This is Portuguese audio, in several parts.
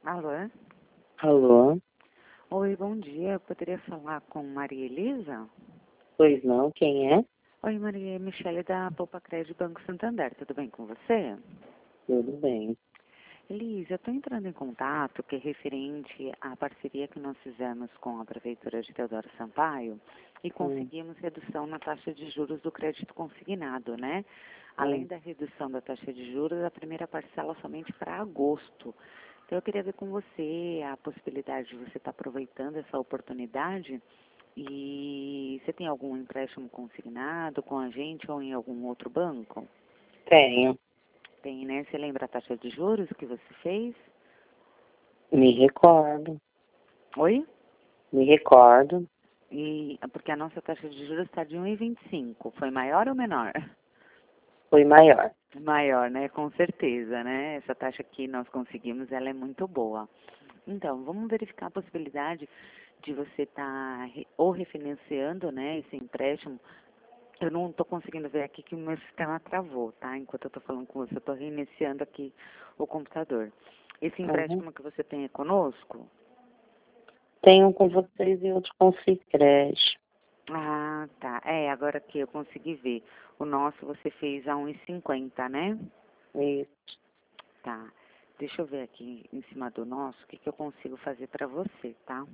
Alô? Alô? Oi, bom dia. Eu poderia falar com Maria Elisa? Pois não, quem é? Oi, Maria. Michele da Poupa Crédito Banco Santander. Tudo bem com você? Tudo bem. Elisa, eu estou entrando em contato que é referente à parceria que nós fizemos com a Prefeitura de Teodoro Sampaio e conseguimos redução na taxa de juros do crédito consignado, né? Além da redução da taxa de juros, a primeira parcela somente para agosto. Então, eu queria ver com você a possibilidade de você estar aproveitando essa oportunidade. E você tem algum empréstimo consignado com a gente ou em algum outro banco? Tenho. Tem, né? Você lembra a taxa de juros que você fez? Me recordo. Oi? Me recordo. E porque a nossa taxa de juros está de 1,25. Foi maior ou menor? Foi maior. Maior, né? Com certeza, né? Essa taxa que nós conseguimos, ela é muito boa. Então, vamos verificar a possibilidade de você estar ou refinanciando, né, esse empréstimo. Eu não estou conseguindo ver aqui que o meu sistema travou, tá? Enquanto eu estou falando com você, eu estou reiniciando aqui o computador. Esse Uhum. empréstimo que você tem é conosco? Tenho com vocês e outro com Cicred. Ah, tá. É, agora que eu consegui ver. O nosso você fez a 1,50, né? Isso. Tá. Deixa eu ver aqui em cima do nosso o que, que eu consigo fazer para você, tá?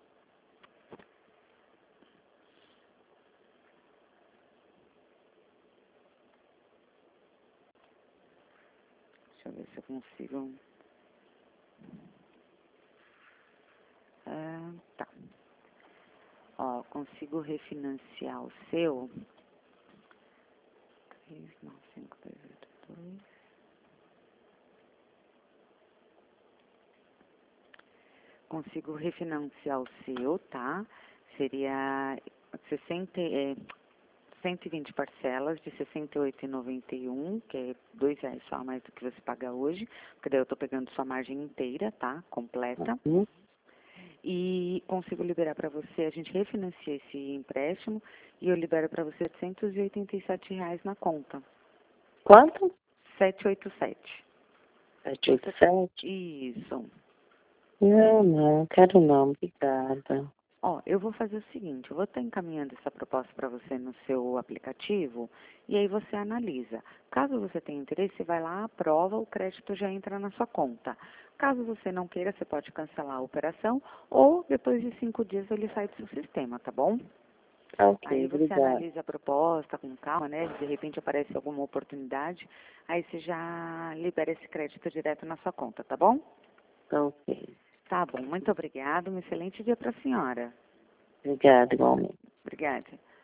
Deixa eu ver se eu consigo. Ah, tá. Ó, consigo refinanciar o seu. 395,282. Consigo refinanciar o seu, tá? Seria 120 parcelas de R$ 68,91, que é R$ 2 só a mais do que você paga hoje, porque daí eu estou pegando sua margem inteira, tá? Completa. Uhum. E consigo liberar para você, a gente refinancia esse empréstimo e eu libero para você R$ 187 na conta. Quanto? 787. Você... 787? Isso. Não, quero não, obrigada. Ó, eu vou fazer o seguinte, eu vou estar encaminhando essa proposta para você no seu aplicativo e aí você analisa. Caso você tenha interesse, você vai lá, aprova, o crédito já entra na sua conta. Caso você não queira, você pode cancelar a operação ou depois de 5 dias ele sai do seu sistema, tá bom? Tá ok, Aí você obrigada. analisa a proposta com calma, né? De repente aparece alguma oportunidade, aí você já libera esse crédito direto na sua conta, tá bom? Tá ok. Tá bom, muito obrigada. Um excelente dia para a senhora. Obrigada, igualmente. Obrigada.